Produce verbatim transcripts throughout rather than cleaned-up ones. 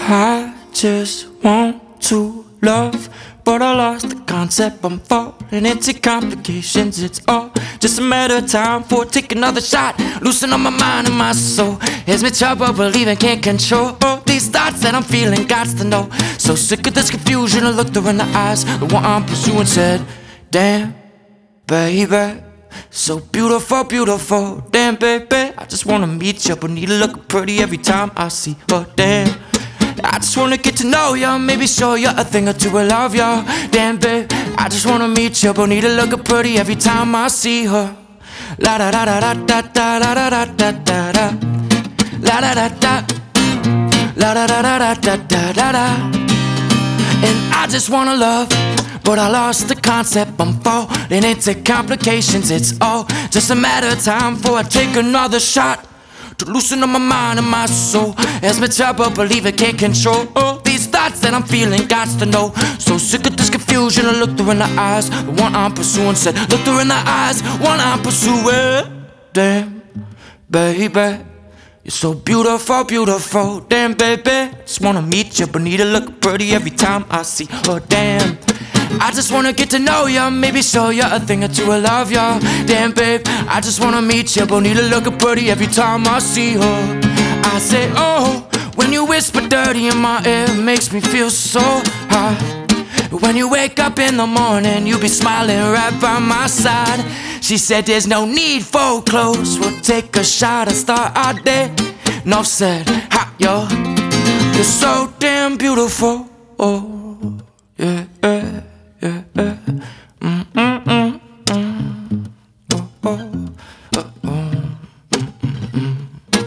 I just want to love, but I lost the concept. I'm falling into complications. It's all just a matter of time for take another shot. Loosen up my mind and my soul. It's me trouble believing can't control all these thoughts that I'm feeling. Gots to know. So sick of this confusion. I looked her in the eyes, the one I'm pursuing, said, damn, baby, so beautiful, beautiful. Damn, baby, I just wanna meet you, but need to look pretty every time I see her. Damn, I just wanna get to know ya, maybe show ya a thing or two. I love ya. Damn, babe, I just wanna meet ya, but need to look pretty every time I see her. La da da da da da da da da da da da. La da da da. La da da da da da da da da. And I just wanna love, but I lost the concept. I'm falling into complications. It's all just a matter of time before I take another shot to loosen up my mind and my soul. As my trouble believe I can't control all these thoughts that I'm feeling. Gots to know. So sick of this confusion. I looked her in the eyes, the one I'm pursuing, said, looked her in the eyes, one I'm pursuing. Damn, baby, you're so beautiful, beautiful. Damn, baby, just wanna meet you, but need to look pretty every time I see her. Damn, I just wanna get to know ya, maybe show ya a thing or two. I love ya. Damn, babe, I just wanna meet ya, but need to look pretty every time I see her. I say, oh, when you whisper dirty in my ear, it makes me feel so high. When you wake up in the morning, you be smiling right by my side. She said there's no need for clothes, we'll take a shot and start our day. Enough said, hot yo, you're so damn beautiful. Oh, yeah, yeah. Yeah, yeah. Mm, mm, mm, mm. Oh, oh, oh, oh. Mm,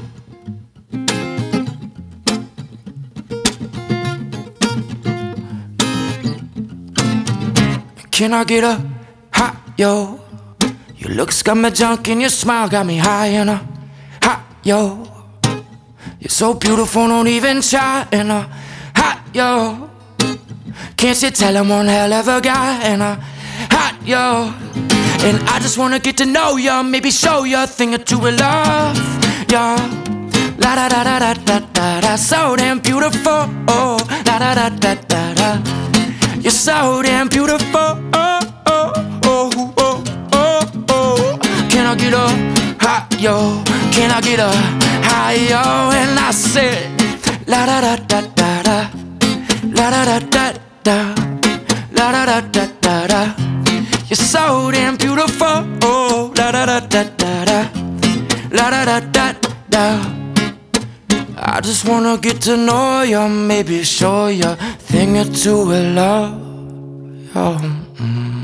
mm. Can I get a hot yo? Your looks got me drunk and your smile got me high and a hot yo. You're so beautiful, don't even try and a hot yo. Can't you tell I'm one hell of a guy and a hot yo? And I just wanna get to know ya, maybe show ya a thing or two. I love ya. La da da da da da da da. So damn beautiful. Oh, la da da da da da. You're so damn beautiful. Oh oh oh oh oh oh. Can I get a hot yo? Can I get a high yo? And I said, la da da da da da. La da da da. Da, la da da da da da. You're so damn beautiful. Oh, la da da da da da. La da da da da. I just wanna get to know ya, maybe show ya thing or two. I love ya. Mm.